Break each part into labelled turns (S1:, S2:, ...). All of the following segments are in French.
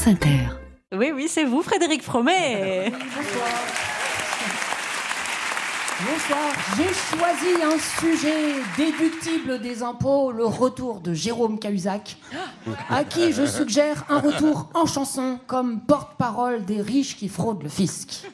S1: France Inter.
S2: Oui, c'est vous, Frédéric Fromet.
S3: Bonsoir. J'ai choisi un sujet déductible des impôts, le retour de Jérôme Cahuzac, à qui je suggère un retour en chanson comme porte-parole des riches qui fraudent le fisc.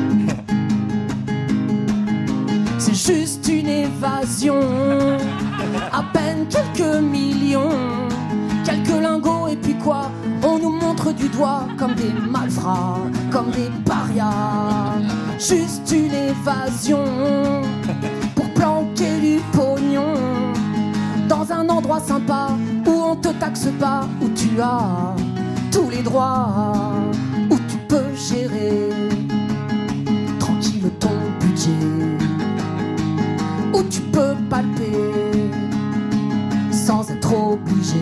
S3: C'est juste une évasion, à peine quelques millions, quelques lingots et puis quoi? On nous montre du doigt comme des malfrats, comme des parias. Juste une évasion pour planquer du pognon dans un endroit sympa où on te taxe pas, où tu as tous les droits, où tu peux gérer tranquille ton budget, où tu peux palper sans être obligé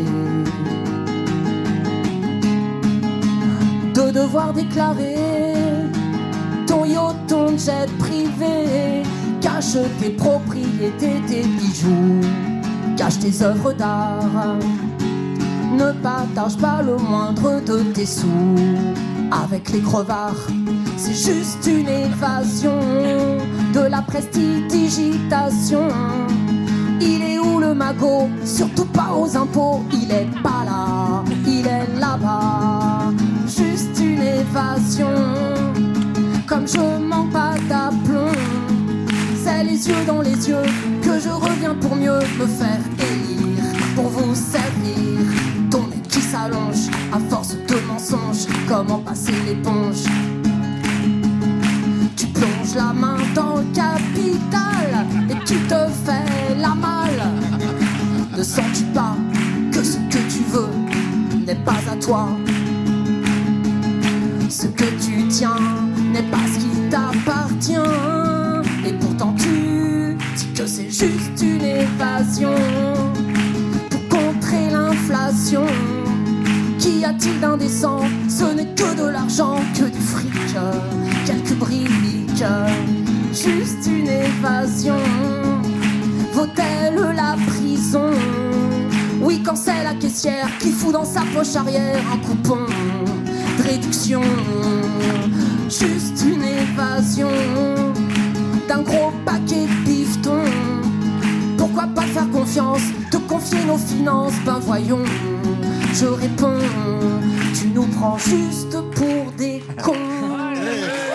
S3: de devoir déclarer ton yacht, ton jet privé, cache tes propriétés, tes bijoux, cache tes œuvres d'art. Ne partage pas le moindre de tes sous avec les crevards. C'est juste une évasion de la prestidigitation. Il est où le magot? Surtout pas aux impôts. Il est pas là, il est là-bas. Juste une évasion. Comme je manque pas d'aplomb, c'est les yeux dans les yeux que je reviens pour mieux me faire élire, pour vous servir. Ton nez qui s'allonge à force de mensonges, comment passer l'éponge? Tu plonges la main dans le capital et tu te fais la malle. Ne sens-tu pas que ce que tu veux n'est pas à toi? Ce que tu tiens n'est pas ce qui t'appartient. Et pourtant tu dis que c'est juste une évasion pour contrer l'inflation. Qu'y a-t-il d'indécent? Ce n'est que de l'argent, que du fric, quelques briques. Juste une évasion. Vaut-elle la prison? Oui, quand c'est la caissière qui fout dans sa poche arrière un coupon de réduction. Juste une évasion d'un gros paquet de bifton. Pourquoi pas faire confiance, te confier nos finances? Ben voyons, je réponds, tu nous prends juste pour des cons.